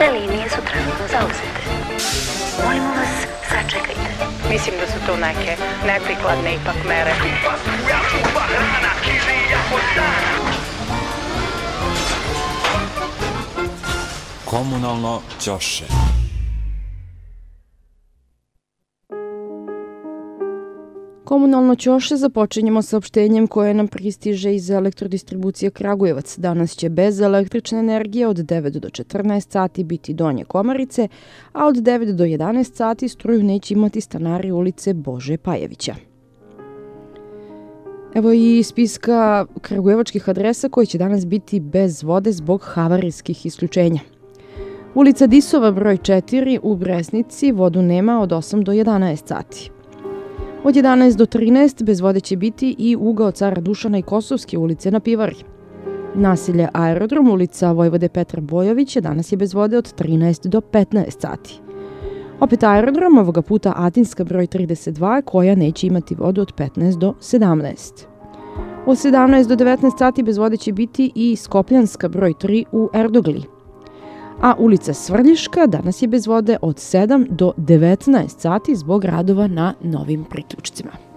Sve linije su trenutno zauzete. Molimo vas, sačekajte. Mislim da su to neke neprikladne ipak mere. Komunalno ćoše. Komunalno ćoše započinjemo saopštenjem koje nam pristiže iz elektrodistribucije Kragujevac. Danas će bez električne energije od 9 do 14 sati biti Donje Komarice, a od 9 do 11 sati struju neće imati stanari ulice Bože Pajevića. Evo i spiska kragujevačkih adresa koji će danas biti bez vode zbog havarijskih isključenja. Ulica Disova broj 4 u Bresnici vodu nema od 8 do 11 sati. Od 11 do 13 bez vode će biti i ugao Cara Dušana i Kosovske ulice na Pivari. Naselje Aerodrom, ulica Vojvode Petra Bojovića, danas je bez vode od 13 do 15 sati. Opet Aerodrom, ovoga puta Atinska broj 32, koja neće imati vodu od 15 do 17. Od 17 do 19 sati bez vode će biti i Skopljanska broj 3 u Erdogli. A ulica Svrljiška danas je bez vode od 7 do 19 sati zbog radova na novim priključcima.